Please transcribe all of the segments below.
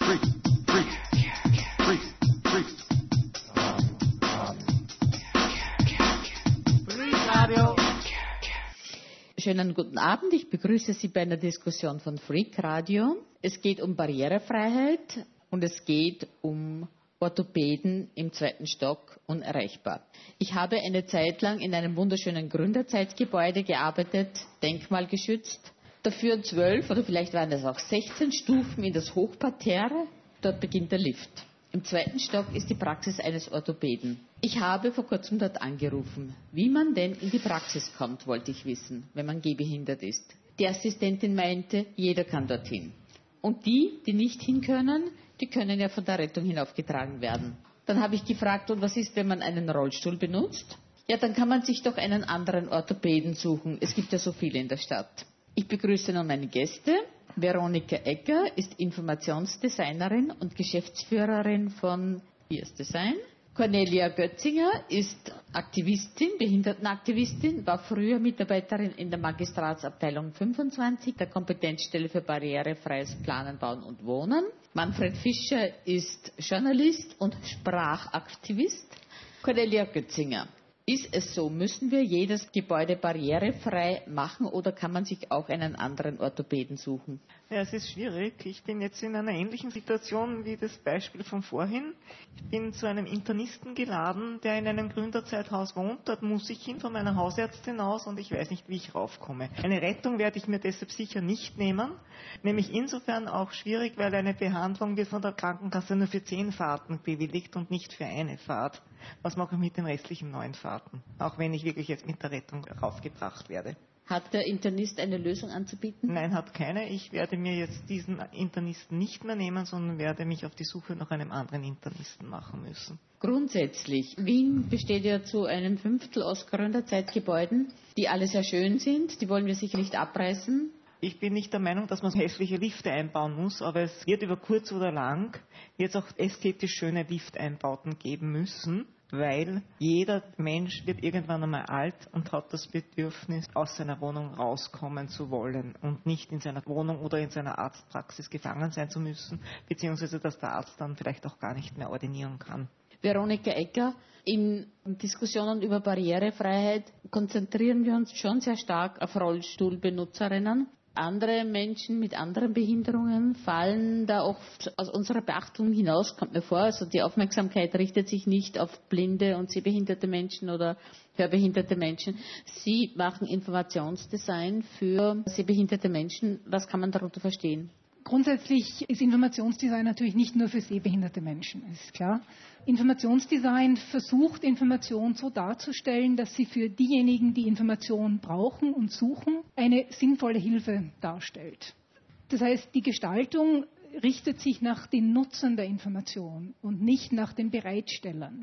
Schönen guten Abend, ich begrüße Sie bei einer Diskussion von Freak Radio. Es geht um Barrierefreiheit und es geht um Orthopäden im 2. Stock unerreichbar. Ich habe eine Zeit lang in einem wunderschönen Gründerzeitgebäude gearbeitet, denkmalgeschützt. Da führen 12 oder vielleicht waren es auch 16 Stufen in das Hochparterre. Dort beginnt der Lift. Im 2. Stock ist die Praxis eines Orthopäden. Ich habe vor kurzem dort angerufen. Wie man denn in die Praxis kommt, wollte ich wissen, wenn man gehbehindert ist. Die Assistentin meinte, jeder kann dorthin. Und die nicht hin können, die können ja von der Rettung hinaufgetragen werden. Dann habe ich gefragt, und was ist, wenn man einen Rollstuhl benutzt? Ja, dann kann man sich doch einen anderen Orthopäden suchen. Es gibt ja so viele in der Stadt. Ich begrüße nun meine Gäste. Veronika Egger ist Informationsdesignerin und Geschäftsführerin von IS Design. Cornelia Götzinger ist Aktivistin, Behindertenaktivistin, war früher Mitarbeiterin in der Magistratsabteilung 25, der Kompetenzstelle für barrierefreies Planen, Bauen und Wohnen. Manfred Fischer ist Journalist und Sprachaktivist. Cornelia Götzinger. Ist es so, müssen wir jedes Gebäude barrierefrei machen oder kann man sich auch einen anderen Orthopäden suchen? Ja, es ist schwierig. Ich bin jetzt in einer ähnlichen Situation wie das Beispiel von vorhin. Ich bin zu einem Internisten geladen, der in einem Gründerzeithaus wohnt. Dort muss ich hin von meiner Hausärztin aus und ich weiß nicht, wie ich raufkomme. Eine Rettung werde ich mir deshalb sicher nicht nehmen. Nämlich insofern auch schwierig, weil eine Behandlung wird von der Krankenkasse nur für 10 Fahrten bewilligt und nicht für eine Fahrt. Was mache ich mit den restlichen 9 Fahrten? Auch wenn ich wirklich jetzt mit der Rettung raufgebracht werde. Hat der Internist eine Lösung anzubieten? Nein, hat keine. Ich werde mir jetzt diesen Internisten nicht mehr nehmen, sondern werde mich auf die Suche nach einem anderen Internisten machen müssen. Grundsätzlich, Wien besteht ja zu einem 1/5 aus Gründerzeitgebäuden, die alle sehr schön sind. Die wollen wir sicher nicht abreißen. Ich bin nicht der Meinung, dass man hässliche Lifte einbauen muss, aber es wird über kurz oder lang jetzt auch ästhetisch schöne Lifteinbauten geben müssen, weil jeder Mensch wird irgendwann einmal alt und hat das Bedürfnis, aus seiner Wohnung rauskommen zu wollen und nicht in seiner Wohnung oder in seiner Arztpraxis gefangen sein zu müssen, beziehungsweise dass der Arzt dann vielleicht auch gar nicht mehr ordinieren kann. Veronika Egger, in Diskussionen über Barrierefreiheit konzentrieren wir uns schon sehr stark auf Rollstuhlbenutzerinnen. Andere Menschen mit anderen Behinderungen fallen da oft aus unserer Beachtung hinaus, kommt mir vor. Also die Aufmerksamkeit richtet sich nicht auf blinde und sehbehinderte Menschen oder hörbehinderte Menschen. Sie machen Informationsdesign für sehbehinderte Menschen. Was kann man darunter verstehen? Grundsätzlich ist Informationsdesign natürlich nicht nur für sehbehinderte Menschen, ist klar. Informationsdesign versucht, Information so darzustellen, dass sie für diejenigen, die Information brauchen und suchen, eine sinnvolle Hilfe darstellt. Das heißt, die Gestaltung richtet sich nach den Nutzern der Information und nicht nach den Bereitstellern.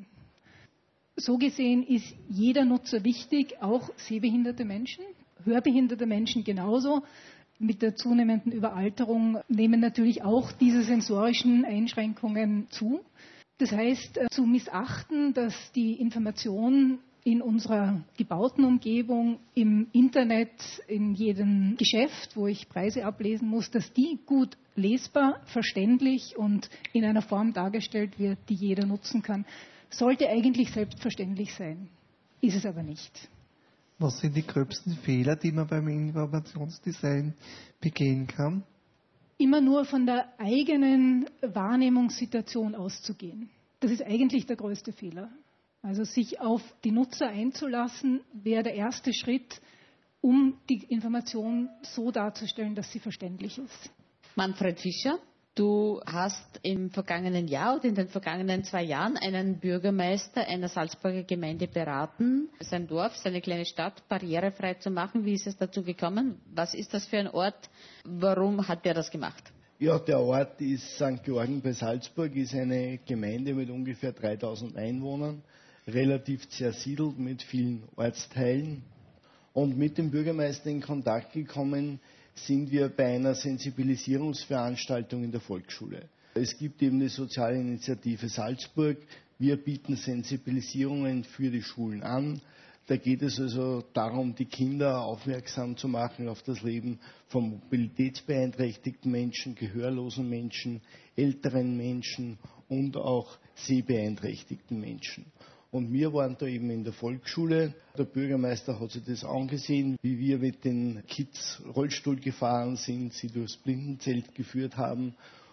So gesehen ist jeder Nutzer wichtig, auch sehbehinderte Menschen, hörbehinderte Menschen genauso. Mit der zunehmenden Überalterung nehmen natürlich auch diese sensorischen Einschränkungen zu. Das heißt, zu missachten, dass die Information in unserer gebauten Umgebung, im Internet, in jedem Geschäft, wo ich Preise ablesen muss, dass die gut lesbar, verständlich und in einer Form dargestellt wird, die jeder nutzen kann, sollte eigentlich selbstverständlich sein. Ist es aber nicht. Was sind die gröbsten Fehler, die man beim Informationsdesign begehen kann? Immer nur von der eigenen Wahrnehmungssituation auszugehen. Das ist eigentlich der größte Fehler. Also sich auf die Nutzer einzulassen, wäre der erste Schritt, um die Information so darzustellen, dass sie verständlich ist. Manfred Fischer, du hast im vergangenen Jahr oder in den vergangenen 2 Jahren einen Bürgermeister einer Salzburger Gemeinde beraten, sein Dorf, seine kleine Stadt barrierefrei zu machen. Wie ist es dazu gekommen? Was ist das für ein Ort? Warum hat der das gemacht? Ja, der Ort ist St. Georgen bei Salzburg, ist eine Gemeinde mit ungefähr 3000 Einwohnern, relativ zersiedelt mit vielen Ortsteilen. Und mit dem Bürgermeister in Kontakt gekommen sind wir bei einer Sensibilisierungsveranstaltung in der Volksschule. Es gibt eben die Soziale Initiative Salzburg. Wir bieten Sensibilisierungen für die Schulen an. Da geht es also darum, die Kinder aufmerksam zu machen auf das Leben von mobilitätsbeeinträchtigten Menschen, gehörlosen Menschen, älteren Menschen und auch sehbeeinträchtigten Menschen. Und wir waren da eben in der Volksschule. Der Bürgermeister hat sich das angesehen, wie wir mit den Kids Rollstuhl gefahren sind, sie durchs Blindenzelt geführt haben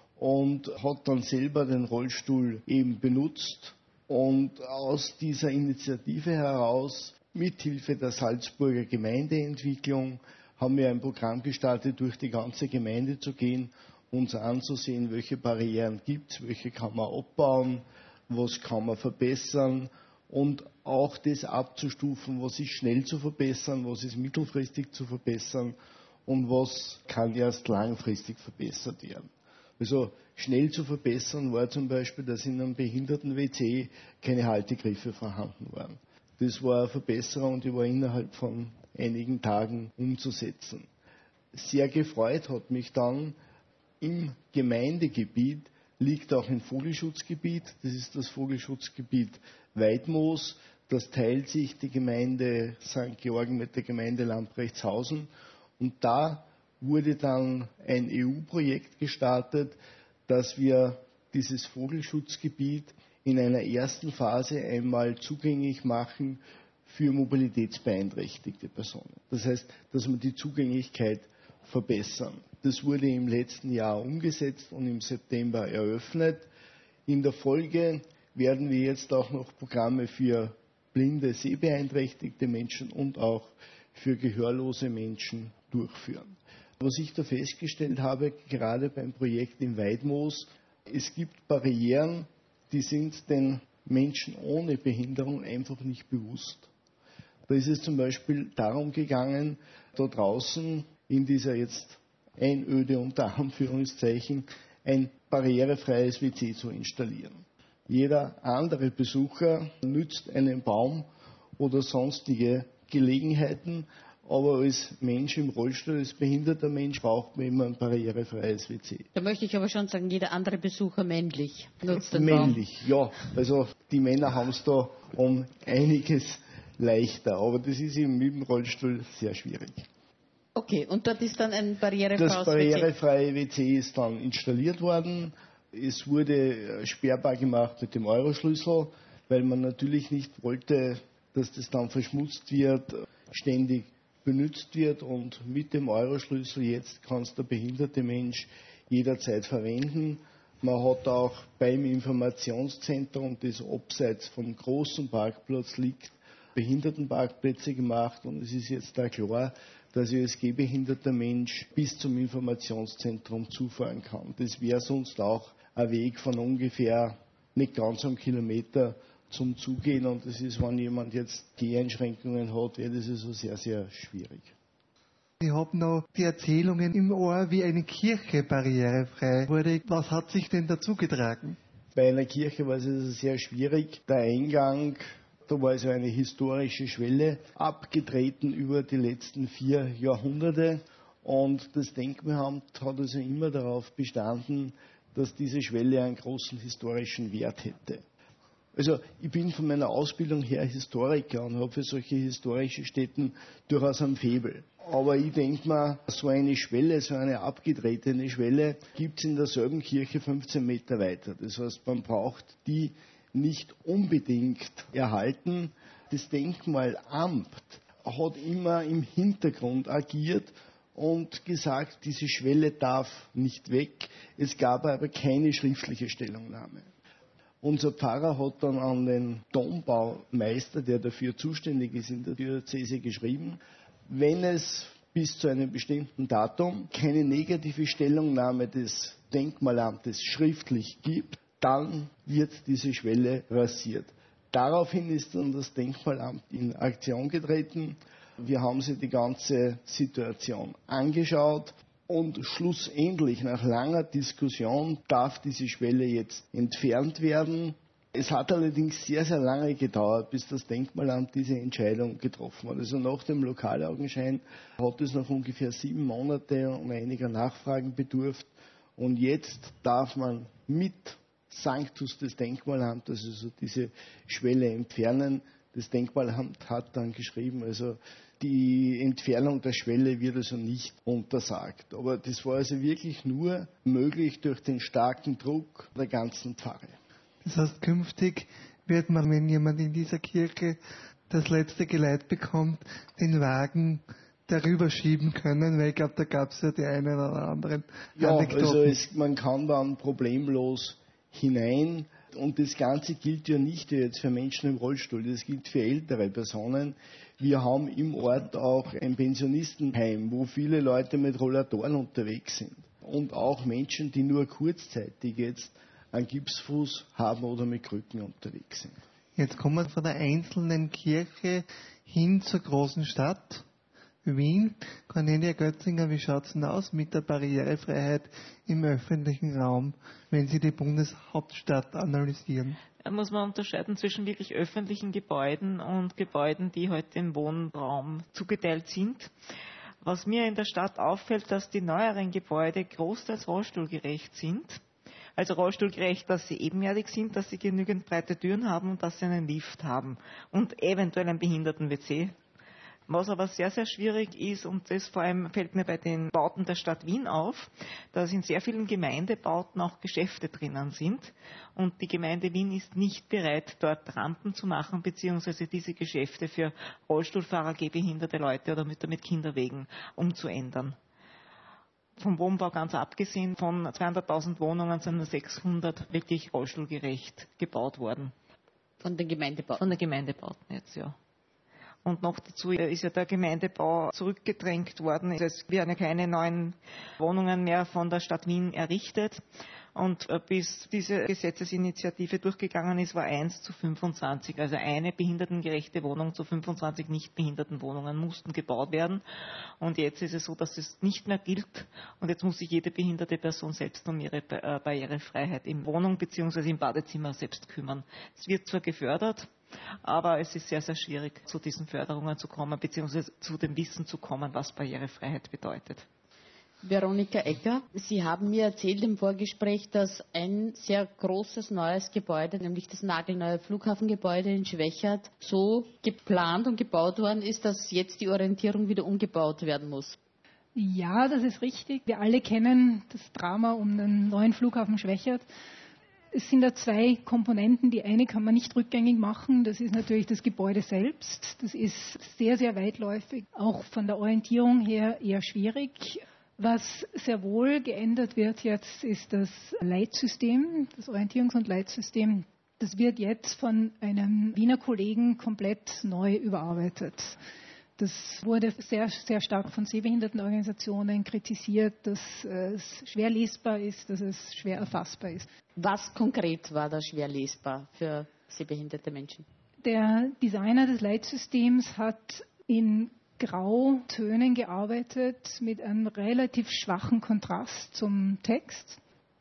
und hat dann selber den Rollstuhl eben benutzt. Und aus dieser Initiative heraus, mithilfe der Salzburger Gemeindeentwicklung, haben wir ein Programm gestartet, durch die ganze Gemeinde zu gehen, uns anzusehen, welche Barrieren gibt es, welche kann man abbauen, was kann man verbessern und auch das abzustufen, was ist schnell zu verbessern, was ist mittelfristig zu verbessern und was kann erst langfristig verbessert werden. Also schnell zu verbessern war zum Beispiel, dass in einem Behinderten-WC keine Haltegriffe vorhanden waren. Das war eine Verbesserung, die war innerhalb von einigen Tagen umzusetzen. Sehr gefreut hat mich dann, im Gemeindegebiet liegt auch ein Vogelschutzgebiet. Das ist das Vogelschutzgebiet Weidmoos. Das teilt sich die Gemeinde St. Georgen mit der Gemeinde Lamprechtshausen. Und da wurde dann ein EU-Projekt gestartet, dass wir dieses Vogelschutzgebiet in einer ersten Phase einmal zugänglich machen für mobilitätsbeeinträchtigte Personen. Das heißt, dass wir die Zugänglichkeit verbessern. Das wurde im letzten Jahr umgesetzt und im September eröffnet. In der Folge werden wir jetzt auch noch Programme für blinde, sehbeeinträchtigte Menschen und auch für gehörlose Menschen durchführen. Was ich da festgestellt habe, gerade beim Projekt in Weidmoos, es gibt Barrieren, die sind den Menschen ohne Behinderung einfach nicht bewusst. Da ist es zum Beispiel darum gegangen, da draußen in dieser jetzt Einöde unter Anführungszeichen ein barrierefreies WC zu installieren. Jeder andere Besucher nützt einen Baum oder sonstige Gelegenheiten, aber als Mensch im Rollstuhl, als behinderter Mensch, braucht man immer ein barrierefreies WC. Da möchte ich aber schon sagen, jeder andere Besucher männlich nutzt den Baum. Männlich, ja. Also die Männer haben es da um einiges leichter, aber das ist eben mit dem Rollstuhl sehr schwierig. Okay, und dort ist dann ein barrierefreies WC? Das barrierefreie WC ist dann installiert worden. Es wurde sperrbar gemacht mit dem Euroschlüssel, weil man natürlich nicht wollte, dass das dann verschmutzt wird, ständig benutzt wird, und mit dem Euroschlüssel jetzt kann es der behinderte Mensch jederzeit verwenden. Man hat auch beim Informationszentrum, das abseits vom großen Parkplatz liegt, Behindertenparkplätze gemacht, und es ist jetzt da klar, dass ich als gehbehinderter Mensch bis zum Informationszentrum zufahren kann. Das wäre sonst auch ein Weg von ungefähr nicht ganz einem Kilometer zum Zugehen, und das ist, wenn jemand jetzt Geheinschränkungen hat, wäre das also sehr, sehr schwierig. Ich habe noch die Erzählungen im Ohr, wie eine Kirche barrierefrei wurde. Was hat sich denn dazu getragen? Bei einer Kirche war es also sehr schwierig. Der Eingang, da war also eine historische Schwelle abgetreten über die letzten 4 Jahrhunderte, und das Denkmalamt hat also immer darauf bestanden, dass diese Schwelle einen großen historischen Wert hätte. Also ich bin von meiner Ausbildung her Historiker und habe für solche historische Stätten durchaus ein Faible. Aber ich denke mal, so eine Schwelle, so eine abgetretene Schwelle gibt es in derselben Kirche 15 Meter weiter. Das heißt, man braucht die nicht unbedingt erhalten. Das Denkmalamt hat immer im Hintergrund agiert und gesagt, diese Schwelle darf nicht weg. Es gab aber keine schriftliche Stellungnahme. Unser Pfarrer hat dann an den Dombaumeister, der dafür zuständig ist, in der Diözese geschrieben, wenn es bis zu einem bestimmten Datum keine negative Stellungnahme des Denkmalamtes schriftlich gibt, dann wird diese Schwelle rasiert. Daraufhin ist dann das Denkmalamt in Aktion getreten. Wir haben sich die ganze Situation angeschaut. Und schlussendlich, nach langer Diskussion, darf diese Schwelle jetzt entfernt werden. Es hat allerdings sehr, sehr lange gedauert, bis das Denkmalamt diese Entscheidung getroffen hat. Also nach dem Lokalaugenschein hat es noch ungefähr 7 Monate und einiger Nachfragen bedurft. Und jetzt darf man mit Sanctus des Denkmalamtes, also diese Schwelle entfernen. Das Denkmalamt hat dann geschrieben, also die Entfernung der Schwelle wird also nicht untersagt. Aber das war also wirklich nur möglich durch den starken Druck der ganzen Pfarre. Das heißt, künftig wird man, wenn jemand in dieser Kirche das letzte Geleit bekommt, den Wagen darüber schieben können, weil ich glaube, da gab es ja die einen oder anderen Anekdoten. Also man kann dann problemlos hinein. Und das Ganze gilt ja nicht jetzt für Menschen im Rollstuhl, das gilt für ältere Personen. Wir haben im Ort auch ein Pensionistenheim, wo viele Leute mit Rollatoren unterwegs sind. Und auch Menschen, die nur kurzzeitig jetzt einen Gipsfuß haben oder mit Krücken unterwegs sind. Jetzt kommen wir von der einzelnen Kirche hin zur großen Stadt Wien. Cornelia Götzinger, wie schaut es denn aus mit der Barrierefreiheit im öffentlichen Raum, wenn Sie die Bundeshauptstadt analysieren? Da muss man unterscheiden zwischen wirklich öffentlichen Gebäuden und Gebäuden, die heute im Wohnraum zugeteilt sind. Was mir in der Stadt auffällt, dass die neueren Gebäude großteils rollstuhlgerecht sind. Also rollstuhlgerecht, dass sie ebenerdig sind, dass sie genügend breite Türen haben und dass sie einen Lift haben und eventuell ein Behinderten-WC. Was aber sehr, sehr schwierig ist, und das vor allem fällt mir bei den Bauten der Stadt Wien auf, dass in sehr vielen Gemeindebauten auch Geschäfte drinnen sind. Und die Gemeinde Wien ist nicht bereit, dort Rampen zu machen, beziehungsweise diese Geschäfte für Rollstuhlfahrer, gehbehinderte Leute oder Mütter mit Kinderwegen umzuändern. Vom Wohnbau ganz abgesehen, von 200.000 Wohnungen sind nur 600 wirklich rollstuhlgerecht gebaut worden. Von den Gemeindebauten? Von den Gemeindebauten jetzt, ja. Und noch dazu ist ja der Gemeindebau zurückgedrängt worden. Es werden keine neuen Wohnungen mehr von der Stadt Wien errichtet. Und bis diese Gesetzesinitiative durchgegangen ist, war 1:25. Also eine behindertengerechte Wohnung zu 25 Nichtbehindertenwohnungen mussten gebaut werden. Und jetzt ist es so, dass es nicht mehr gilt. Und jetzt muss sich jede behinderte Person selbst um ihre Barrierefreiheit in Wohnung bzw. im Badezimmer selbst kümmern. Es wird zwar gefördert, aber es ist sehr, sehr schwierig, zu diesen Förderungen zu kommen, beziehungsweise zu dem Wissen zu kommen, was Barrierefreiheit bedeutet. Veronika Egger, Sie haben mir erzählt im Vorgespräch, dass ein sehr großes neues Gebäude, nämlich das nagelneue Flughafengebäude in Schwechat, so geplant und gebaut worden ist, dass jetzt die Orientierung wieder umgebaut werden muss. Ja, das ist richtig. Wir alle kennen das Drama um den neuen Flughafen Schwechat. Es sind da zwei Komponenten. Die eine kann man nicht rückgängig machen. Das ist natürlich das Gebäude selbst. Das ist sehr, sehr weitläufig. Auch von der Orientierung her eher schwierig. Was sehr wohl geändert wird jetzt, ist das Leitsystem, das Orientierungs- und Leitsystem. Das wird jetzt von einem Wiener Kollegen komplett neu überarbeitet. Das wurde sehr, sehr stark von Sehbehindertenorganisationen kritisiert, dass es schwer lesbar ist, dass es schwer erfassbar ist. Was konkret war da schwer lesbar für sehbehinderte Menschen? Der Designer des Leitsystems hat in Grautönen gearbeitet mit einem relativ schwachen Kontrast zum Text.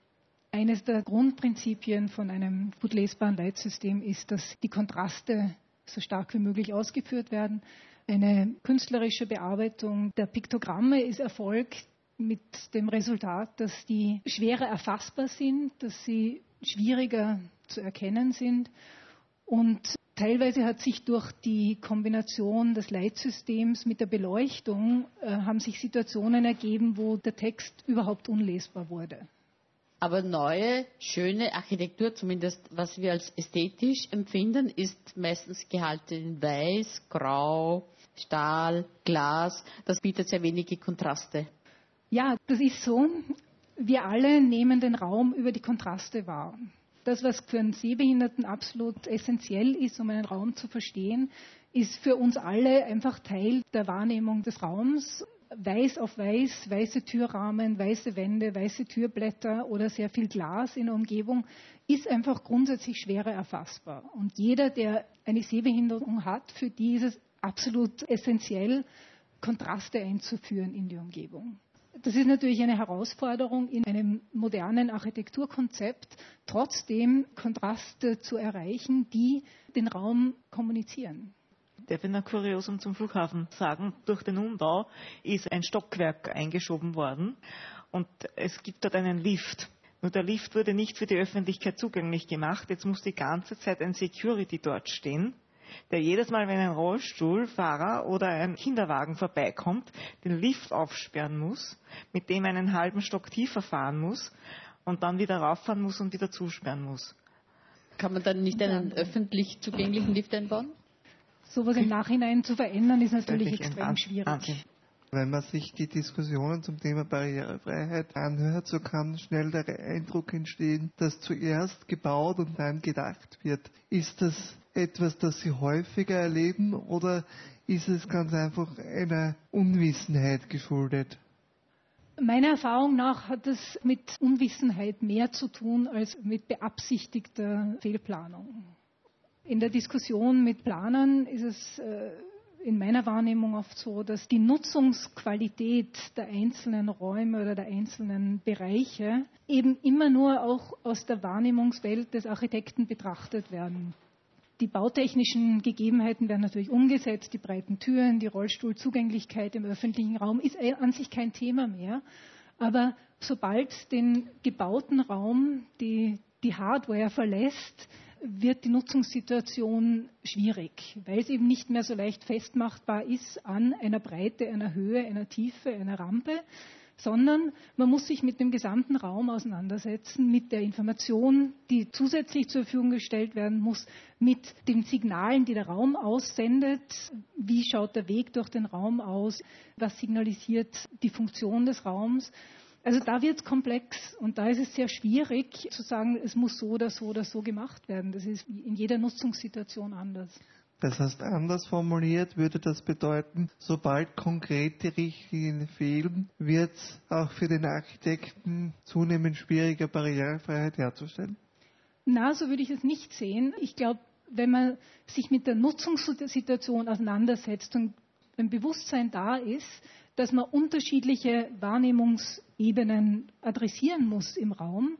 Eines der Grundprinzipien von einem gut lesbaren Leitsystem ist, dass die Kontraste so stark wie möglich ausgeführt werden. Eine künstlerische Bearbeitung der Piktogramme ist erfolgt mit dem Resultat, dass die schwerer erfassbar sind, dass sie schwieriger zu erkennen sind. Und teilweise hat sich durch die Kombination des Leitsystems mit der Beleuchtung haben sich Situationen ergeben, wo der Text überhaupt unlesbar wurde. Aber neue, schöne Architektur, zumindest was wir als ästhetisch empfinden, ist meistens gehalten in Weiß, Grau, Stahl, Glas. Das bietet sehr wenige Kontraste. Ja, das ist so. Wir alle nehmen den Raum über die Kontraste wahr. Das, was für einen Sehbehinderten absolut essentiell ist, um einen Raum zu verstehen, ist für uns alle einfach Teil der Wahrnehmung des Raums. Weiß auf weiß, weiße Türrahmen, weiße Wände, weiße Türblätter oder sehr viel Glas in der Umgebung ist einfach grundsätzlich schwerer erfassbar. Und jeder, der eine Sehbehinderung hat, für die ist es absolut essentiell, Kontraste einzuführen in die Umgebung. Das ist natürlich eine Herausforderung in einem modernen Architekturkonzept, trotzdem Kontraste zu erreichen, die den Raum kommunizieren. Darf ich noch Kuriosum zum Flughafen sagen? Durch den Umbau ist ein Stockwerk eingeschoben worden und es gibt dort einen Lift. Nur der Lift wurde nicht für die Öffentlichkeit zugänglich gemacht. Jetzt muss die ganze Zeit ein Security dort stehen, der jedes Mal, wenn ein Rollstuhlfahrer oder ein Kinderwagen vorbeikommt, den Lift aufsperren muss, mit dem einen halben Stock tiefer fahren muss und dann wieder rauffahren muss und wieder zusperren muss. Kann man dann nicht einen öffentlich zugänglichen Lift einbauen? Sowas im Nachhinein zu verändern, ist natürlich Wirklich extrem schwierig. Wahnsinn. Wenn man sich die Diskussionen zum Thema Barrierefreiheit anhört, so kann schnell der Eindruck entstehen, dass zuerst gebaut und dann gedacht wird. Ist das etwas, das Sie häufiger erleben, oder ist es ganz einfach einer Unwissenheit geschuldet? Meiner Erfahrung nach hat es mit Unwissenheit mehr zu tun als mit beabsichtigter Fehlplanung. In der Diskussion mit Planern ist es in meiner Wahrnehmung oft so, dass die Nutzungsqualität der einzelnen Räume oder der einzelnen Bereiche eben immer nur auch aus der Wahrnehmungswelt des Architekten betrachtet werden. Die bautechnischen Gegebenheiten werden natürlich umgesetzt, die breiten Türen, die Rollstuhlzugänglichkeit im öffentlichen Raum ist an sich kein Thema mehr. Aber sobald den gebauten Raum die Hardware verlässt, wird die Nutzungssituation schwierig, weil es eben nicht mehr so leicht festmachbar ist an einer Breite, einer Höhe, einer Tiefe, einer Rampe, sondern man muss sich mit dem gesamten Raum auseinandersetzen, mit der Information, die zusätzlich zur Verfügung gestellt werden muss, mit den Signalen, die der Raum aussendet. Wie schaut der Weg durch den Raum aus? Was signalisiert die Funktion des Raums? Also da wird es komplex und da ist es sehr schwierig zu sagen, es muss so oder so oder so gemacht werden. Das ist in jeder Nutzungssituation anders. Das heißt, anders formuliert würde das bedeuten, sobald konkrete Richtlinien fehlen, wird es auch für den Architekten zunehmend schwieriger, Barrierefreiheit herzustellen? Na, so würde ich es nicht sehen. Ich glaube, wenn man sich mit der Nutzungssituation auseinandersetzt und ein Bewusstsein da ist, dass man unterschiedliche Wahrnehmungsebenen adressieren muss im Raum.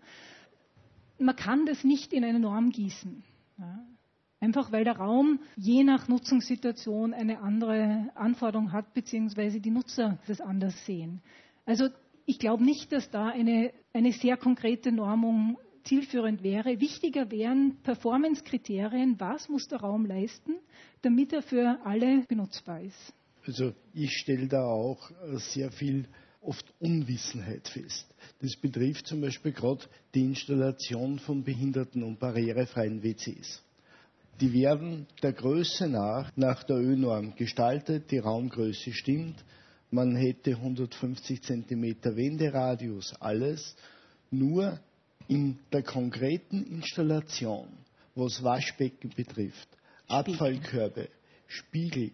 Man kann das nicht in eine Norm gießen. Ja. Einfach weil der Raum je nach Nutzungssituation eine andere Anforderung hat, beziehungsweise die Nutzer das anders sehen. Also ich glaube nicht, dass da eine sehr konkrete Normung zielführend wäre. Wichtiger wären Performance-Kriterien, was muss der Raum leisten, damit er für alle benutzbar ist. Also ich stelle da auch sehr viel oft Unwissenheit fest. Das betrifft zum Beispiel gerade die Installation von behinderten und barrierefreien WCs. Die werden der Größe nach der ÖNorm gestaltet, die Raumgröße stimmt, man hätte 150 cm Wenderadius, alles. Nur in der konkreten Installation, was Waschbecken betrifft, Abfallkörbe, Spiegel,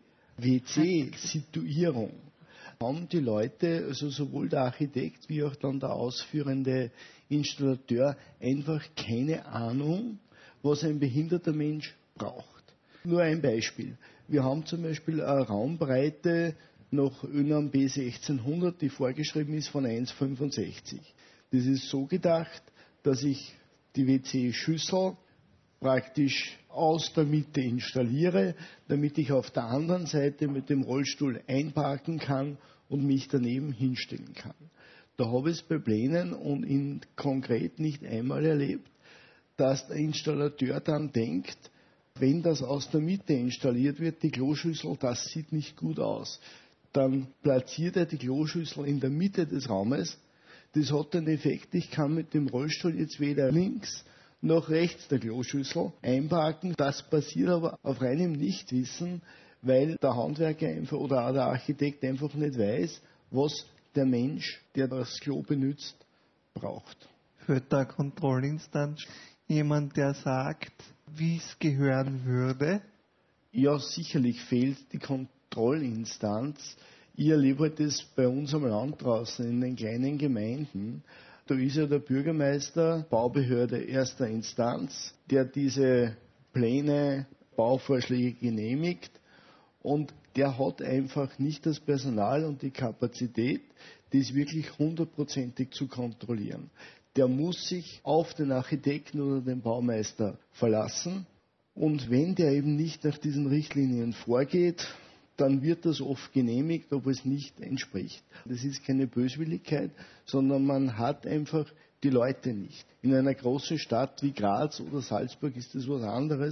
WC-Situierung, haben die Leute, also sowohl der Architekt wie auch dann der ausführende Installateur, einfach keine Ahnung, was ein behinderter Mensch braucht. Nur ein Beispiel. Wir haben zum Beispiel eine Raumbreite nach ÖNorm B 1600, die vorgeschrieben ist, von 1,65. Das ist so gedacht, dass ich die WC-Schüssel praktisch aus der Mitte installiere, damit ich auf der anderen Seite mit dem Rollstuhl einparken kann und mich daneben hinstellen kann. Da habe ich es bei Plänen und in konkret nicht einmal erlebt, dass der Installateur dann denkt, wenn das aus der Mitte installiert wird, die Kloschüssel, das sieht nicht gut aus. Dann platziert er die Kloschüssel in der Mitte des Raumes. Das hat den Effekt, ich kann mit dem Rollstuhl jetzt weder links noch rechts der Kloschüssel einparken. Das passiert aber auf reinem Nichtwissen, weil der Handwerker einfach oder auch der Architekt einfach nicht weiß, was der Mensch, der das Klo benutzt, braucht. Für der Kontrollinstanz jemand, der sagt, wie es gehören würde? Ja, sicherlich fehlt die Kontrollinstanz. Ich erlebe das bei uns am Land draußen in den kleinen Gemeinden. Da ist ja der Bürgermeister, Baubehörde erster Instanz, der diese Pläne, Bauvorschläge genehmigt. Und der hat einfach nicht das Personal und die Kapazität, das wirklich hundertprozentig zu kontrollieren. Der muss sich auf den Architekten oder den Baumeister verlassen. Und wenn der eben nicht nach diesen Richtlinien vorgeht, dann wird das oft genehmigt, ob es nicht entspricht. Das ist keine Böswilligkeit, sondern man hat einfach die Leute nicht. In einer großen Stadt wie Graz oder Salzburg ist das was anderes.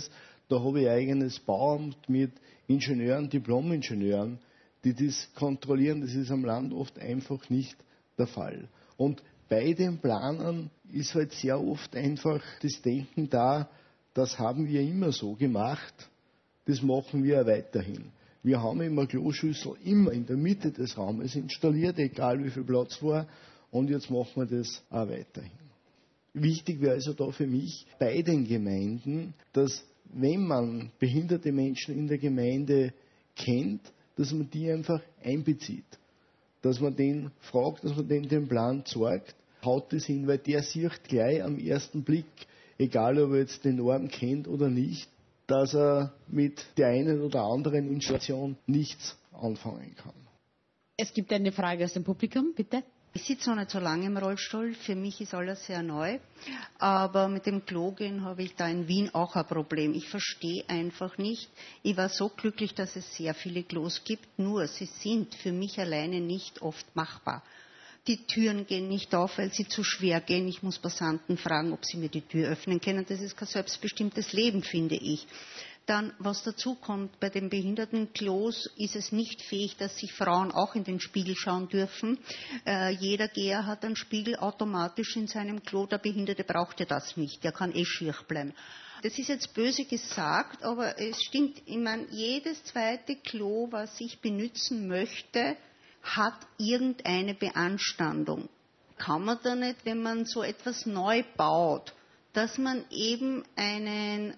Da habe ich ein eigenes Bauamt mit Ingenieuren, Diplom-Ingenieuren, die das kontrollieren. Das ist am Land oft einfach nicht der Fall. Und bei den Planern ist halt sehr oft einfach das Denken da, das haben wir immer so gemacht, das machen wir auch weiterhin. Wir haben immer Kloschüssel immer in der Mitte des Raumes installiert, egal wie viel Platz war, und jetzt machen wir das auch weiterhin. Wichtig wäre also da für mich bei den Gemeinden, dass wenn man behinderte Menschen in der Gemeinde kennt, dass man die einfach einbezieht. Dass man den fragt, dass man denen den Plan zeigt, haut das hin, weil der sieht gleich am ersten Blick, egal ob er jetzt den Norm kennt oder nicht, dass er mit der einen oder anderen Installation nichts anfangen kann. Es gibt eine Frage aus dem Publikum, bitte. Ich sitze noch nicht so lange im Rollstuhl, für mich ist alles sehr neu, aber mit dem Klo gehen habe ich da in Wien auch ein Problem. Ich verstehe einfach nicht, ich war so glücklich, dass es sehr viele Klos gibt, nur sie sind für mich alleine nicht oft machbar. Die Türen gehen nicht auf, weil sie zu schwer gehen. Ich muss Passanten fragen, ob sie mir die Tür öffnen können. Das ist kein selbstbestimmtes Leben, finde ich. Dann, was dazu kommt, bei den Behindertenklos ist es nicht fähig, dass sich Frauen auch in den Spiegel schauen dürfen. Jeder Geher hat einen Spiegel automatisch in seinem Klo. Der Behinderte braucht ja das nicht. Der kann schier bleiben. Das ist jetzt böse gesagt, aber es stimmt. Ich meine, jedes zweite Klo, was ich benutzen möchte, hat irgendeine Beanstandung. Kann man da nicht, wenn man so etwas neu baut, dass man eben einen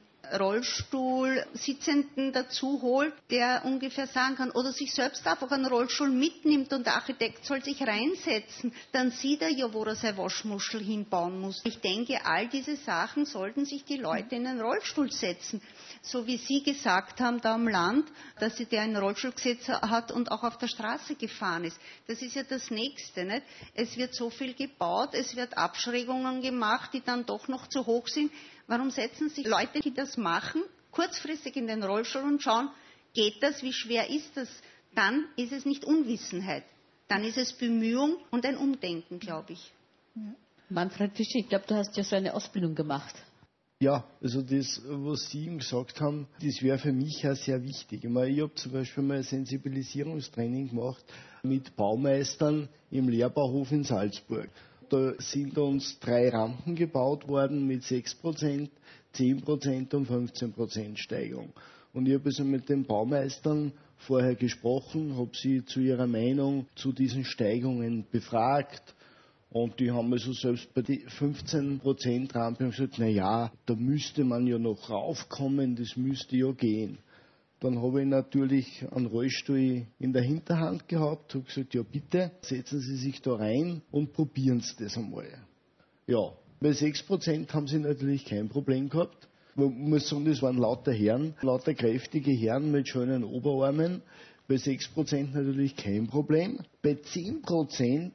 Rollstuhl-Sitzenden dazu holt, der ungefähr sagen kann, oder sich selbst einfach einen Rollstuhl mitnimmt und der Architekt soll sich reinsetzen, dann sieht er ja, wo er seine Waschmuschel hinbauen muss. Ich denke, all diese Sachen sollten sich die Leute in einen Rollstuhl setzen. So wie Sie gesagt haben, da am Land, dass sie der einen Rollstuhl gesetzt hat und auch auf der Straße gefahren ist. Das ist ja das Nächste, nicht? Es wird so viel gebaut, es wird Abschrägungen gemacht, die dann doch noch zu hoch sind. Warum setzen sich Leute, die das machen, kurzfristig in den Rollstuhl und schauen, geht das, wie schwer ist das? Dann ist es nicht Unwissenheit. Dann ist es Bemühung und ein Umdenken, glaube ich. Manfred Fischer, ich glaube, du hast ja so eine Ausbildung gemacht. Ja, also das, was Sie ihm gesagt haben, das wäre für mich auch sehr wichtig. Ich habe zum Beispiel mal ein Sensibilisierungstraining gemacht mit Baumeistern im Lehrbauhof in Salzburg. Da sind uns 3 Rampen gebaut worden mit 6%, 10% und 15% Steigung. Und ich habe also mit den Baumeistern vorher gesprochen, habe sie zu ihrer Meinung zu diesen Steigungen befragt. Und die haben also selbst bei den 15% Rampe gesagt, na ja, da müsste man ja noch raufkommen, das müsste ja gehen. Dann habe ich natürlich einen Rollstuhl in der Hinterhand gehabt, habe gesagt, ja bitte, setzen Sie sich da rein und probieren Sie das einmal. Ja, bei 6% haben sie natürlich kein Problem gehabt. Man muss sagen, das waren lauter Herren, lauter kräftige Herren mit schönen Oberarmen. Bei 6% natürlich kein Problem. Bei 10%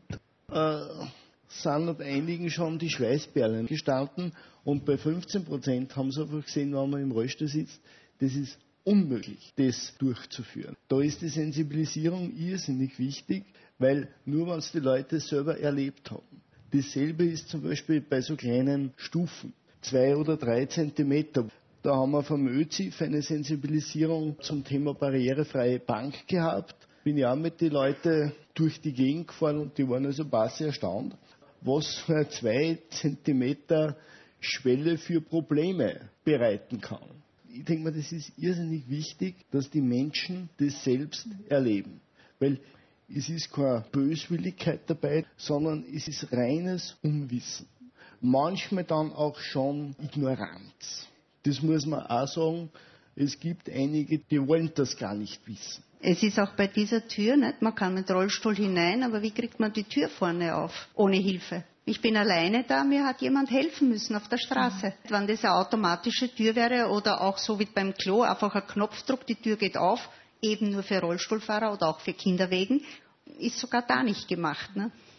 sind einigen schon die Schweißperlen gestanden und bei 15% haben sie einfach gesehen, wenn man im Rollstuhl sitzt, das ist unmöglich, das durchzuführen. Da ist die Sensibilisierung irrsinnig wichtig, weil nur wenn es die Leute selber erlebt haben. Dasselbe ist zum Beispiel bei so kleinen Stufen, 2 oder 3 Zentimeter. Da haben wir vom ÖZIF eine Sensibilisierung zum Thema barrierefreie Bank gehabt. Bin ja auch mit den Leuten durch die Gegend gefahren und die waren also basse erstaunt, was für eine 2 Zentimeter Schwelle für Probleme bereiten kann. Ich denke mal, das ist irrsinnig wichtig, dass die Menschen das selbst erleben. Weil es ist keine Böswilligkeit dabei, sondern es ist reines Unwissen. Manchmal dann auch schon Ignoranz. Das muss man auch sagen. Es gibt einige, die wollen das gar nicht wissen. Es ist auch bei dieser Tür, nicht? Man kann mit Rollstuhl hinein, aber wie kriegt man die Tür vorne auf, ohne Hilfe? Ich bin alleine da, mir hat jemand helfen müssen auf der Straße. Wenn das eine automatische Tür wäre oder auch so wie beim Klo, einfach ein Knopfdruck, die Tür geht auf, eben nur für Rollstuhlfahrer oder auch für Kinderwegen, ist sogar da nicht gemacht. Ne?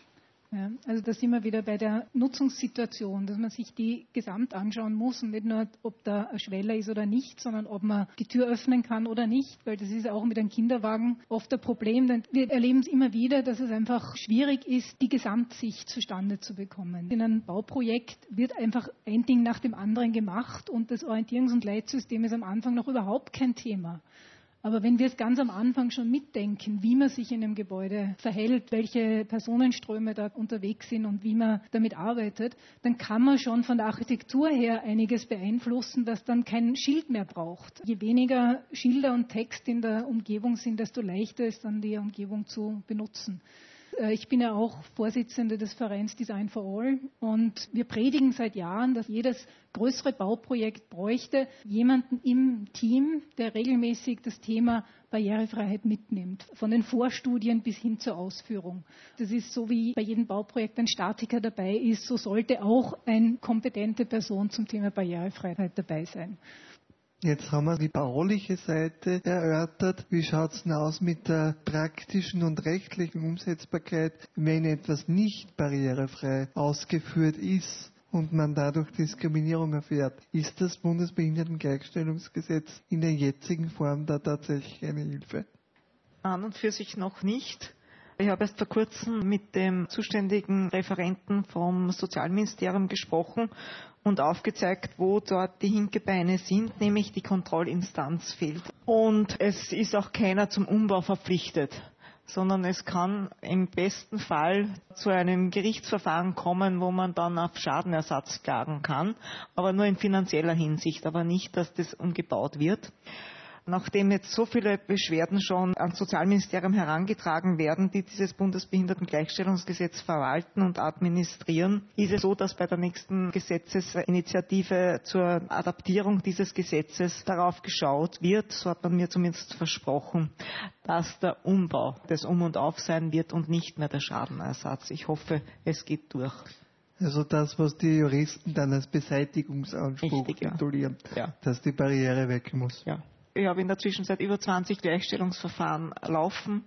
Ja, also da sind wir wieder bei der Nutzungssituation, dass man sich die gesamt anschauen muss und nicht nur, ob da eine Schwelle ist oder nicht, sondern ob man die Tür öffnen kann oder nicht, weil das ist auch mit einem Kinderwagen oft ein Problem, denn wir erleben es immer wieder, dass es einfach schwierig ist, die Gesamtsicht zustande zu bekommen. In einem Bauprojekt wird einfach ein Ding nach dem anderen gemacht und das Orientierungs- und Leitsystem ist am Anfang noch überhaupt kein Thema. Aber wenn wir es ganz am Anfang schon mitdenken, wie man sich in einem Gebäude verhält, welche Personenströme da unterwegs sind und wie man damit arbeitet, dann kann man schon von der Architektur her einiges beeinflussen, das dann kein Schild mehr braucht. Je weniger Schilder und Text in der Umgebung sind, desto leichter ist dann die Umgebung zu benutzen. Ich bin ja auch Vorsitzende des Vereins Design for All und wir predigen seit Jahren, dass jedes größere Bauprojekt bräuchte jemanden im Team, der regelmäßig das Thema Barrierefreiheit mitnimmt, von den Vorstudien bis hin zur Ausführung. Das ist so, wie bei jedem Bauprojekt ein Statiker dabei ist, so sollte auch eine kompetente Person zum Thema Barrierefreiheit dabei sein. Jetzt haben wir die bauliche Seite erörtert. Wie schaut es denn aus mit der praktischen und rechtlichen Umsetzbarkeit, wenn etwas nicht barrierefrei ausgeführt ist und man dadurch Diskriminierung erfährt? Ist das Bundesbehindertengleichstellungsgesetz in der jetzigen Form da tatsächlich eine Hilfe? An und für sich noch nicht. Ich habe erst vor kurzem mit dem zuständigen Referenten vom Sozialministerium gesprochen und aufgezeigt, wo dort die Hinkebeine sind, nämlich die Kontrollinstanz fehlt. Und es ist auch keiner zum Umbau verpflichtet, sondern es kann im besten Fall zu einem Gerichtsverfahren kommen, wo man dann auf Schadenersatz klagen kann, aber nur in finanzieller Hinsicht, aber nicht, dass das umgebaut wird. Nachdem jetzt so viele Beschwerden schon ans Sozialministerium herangetragen werden, die dieses Bundesbehindertengleichstellungsgesetz verwalten und administrieren, ist es so, dass bei der nächsten Gesetzesinitiative zur Adaptierung dieses Gesetzes darauf geschaut wird, so hat man mir zumindest versprochen, dass der Umbau das Um und Auf sein wird und nicht mehr der Schadenersatz. Ich hoffe, es geht durch. Also das, was die Juristen dann als Beseitigungsanspruch titulieren, dass die Barriere weg muss. Ja. Ich habe in der Zwischenzeit über 20 Gleichstellungsverfahren laufen,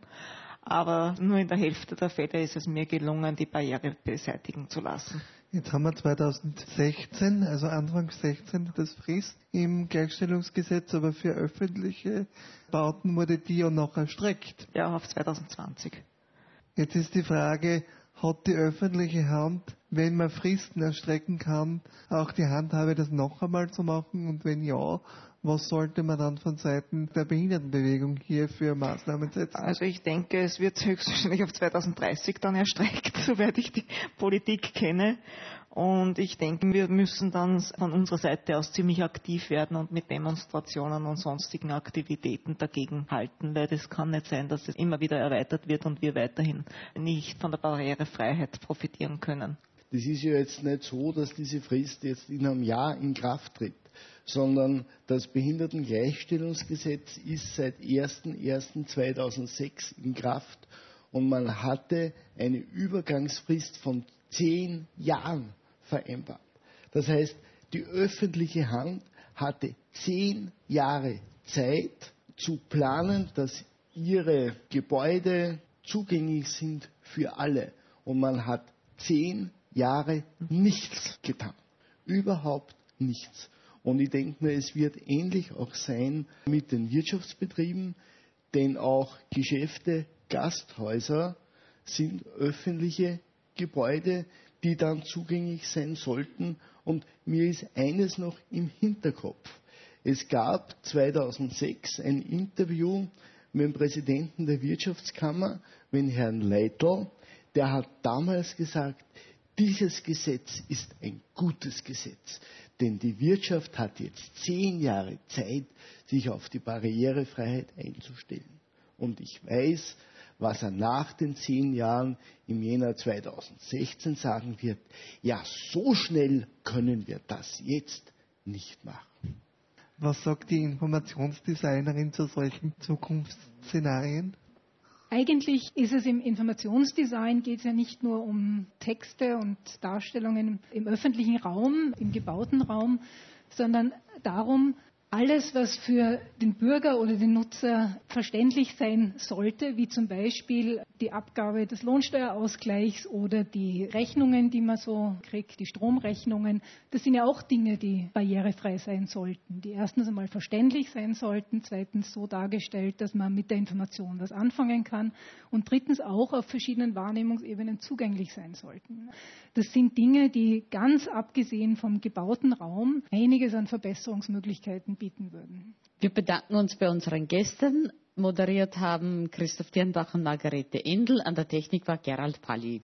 aber nur in der Hälfte der Fälle ist es mir gelungen, die Barriere beseitigen zu lassen. Jetzt haben wir 2016, also Anfang 16, das Frist im Gleichstellungsgesetz, aber für öffentliche Bauten wurde die ja noch erstreckt. Ja, auf 2020. Jetzt ist die Frage, hat die öffentliche Hand, wenn man Fristen erstrecken kann, auch die Handhabe, das noch einmal zu machen? Und wenn ja, was sollte man dann von Seiten der Behindertenbewegung hier für Maßnahmen setzen? Also ich denke, es wird höchstwahrscheinlich auf 2030 dann erstreckt, soweit ich die Politik kenne. Und ich denke, wir müssen dann von unserer Seite aus ziemlich aktiv werden und mit Demonstrationen und sonstigen Aktivitäten dagegen halten, weil das kann nicht sein, dass es immer wieder erweitert wird und wir weiterhin nicht von der Barrierefreiheit profitieren können. Das ist ja jetzt nicht so, dass diese Frist jetzt in einem Jahr in Kraft tritt, sondern das Behindertengleichstellungsgesetz ist seit 01.01.2006 in Kraft und man hatte eine Übergangsfrist von 10 Jahren vereinbart. Das heißt, die öffentliche Hand hatte 10 Jahre Zeit zu planen, dass ihre Gebäude zugänglich sind für alle. Und man hat 10 Jahre nichts getan. Überhaupt nichts. Und ich denke mir, es wird ähnlich auch sein mit den Wirtschaftsbetrieben, denn auch Geschäfte, Gasthäuser sind öffentliche Gebäude, die dann zugänglich sein sollten. Und mir ist eines noch im Hinterkopf. Es gab 2006 ein Interview mit dem Präsidenten der Wirtschaftskammer, mit Herrn Leitl. Der hat damals gesagt, dieses Gesetz ist ein gutes Gesetz, denn die Wirtschaft hat jetzt 10 Jahre Zeit, sich auf die Barrierefreiheit einzustellen. Und ich weiß, was er nach den 10 Jahren im Jänner 2016 sagen wird, ja, so schnell können wir das jetzt nicht machen. Was sagt die Informationsdesignerin zu solchen Zukunftsszenarien? Eigentlich ist es im Informationsdesign, geht es ja nicht nur um Texte und Darstellungen im öffentlichen Raum, im gebauten Raum, sondern darum, alles, was für den Bürger oder den Nutzer verständlich sein sollte, wie zum Beispiel die Abgabe des Lohnsteuerausgleichs oder die Rechnungen, die man so kriegt, die Stromrechnungen, das sind ja auch Dinge, die barrierefrei sein sollten, die erstens einmal verständlich sein sollten, zweitens so dargestellt, dass man mit der Information was anfangen kann und drittens auch auf verschiedenen Wahrnehmungsebenen zugänglich sein sollten. Das sind Dinge, die ganz abgesehen vom gebauten Raum einiges an Verbesserungsmöglichkeiten bieten würden. Wir bedanken uns bei unseren Gästen. Moderiert haben Christoph Dirnbach und Margarete Endl. An der Technik war Gerald Palli.